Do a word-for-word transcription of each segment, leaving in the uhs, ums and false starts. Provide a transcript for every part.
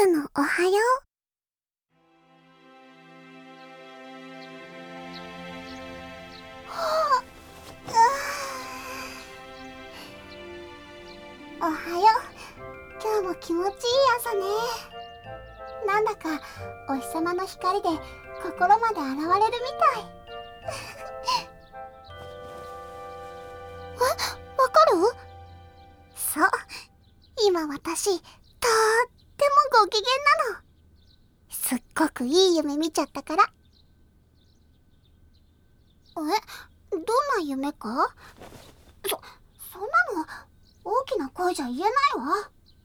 スのおはよう。はあ、おはよう。今日も気持ちいい朝ね。なんだかお日様の光で心まで洗われるみたい。え、わかる？そう、今私とーってもご機嫌なの。すっごくいい夢見ちゃったから。え、どんな夢か？そ、そんなの大きな声じゃ言えないわ。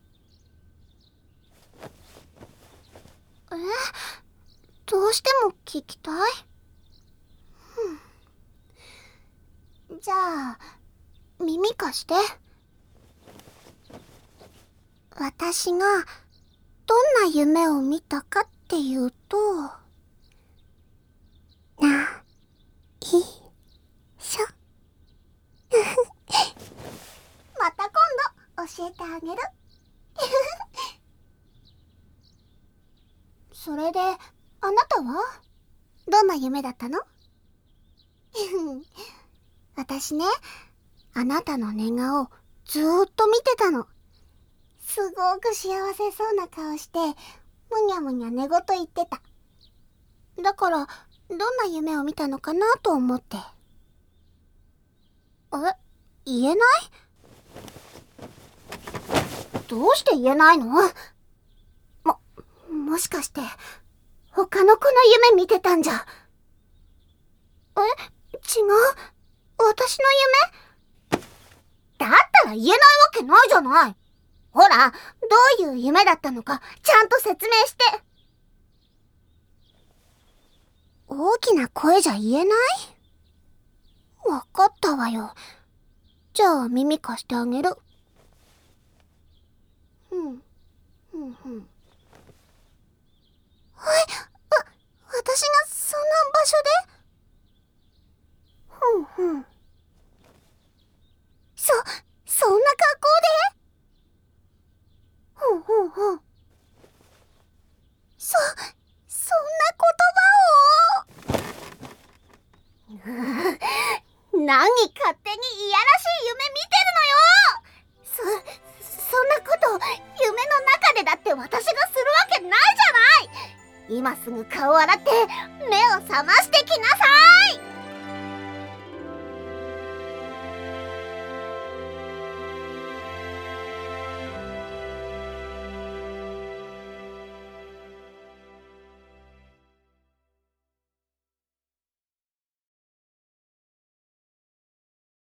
え、どうしても聞きたい？うん。じゃあ、耳貸して。私がどんな夢を見たかっていうと、な、い、しょ。また今度教えてあげる。それで、あなたはどんな夢だったの？私ね、あなたの寝顔ずーっと見てたの。すごく幸せそうな顔して、むにゃむにゃ寝言言ってた。だから、どんな夢を見たのかなと思って。え、言えない？どうして言えないの？も、もしかして、他の子の夢見てたんじゃ。え、違う？私の夢？だったら言えないわけないじゃない。ほら、どういう夢だったのか、ちゃんと説明して。大きな声じゃ言えない？わかったわよ。じゃあ耳貸してあげる。うん、うん、うん。はい、わ、私がそんな場所で？ふんふん。そ、そんな格好で？ふんふんふん。そ、そんな言葉を。何勝手にいやらしい夢見てるのよ。そ、そんなこと夢の中でだって私がするわけないじゃない。今すぐ顔洗って目を覚ましてきなさい。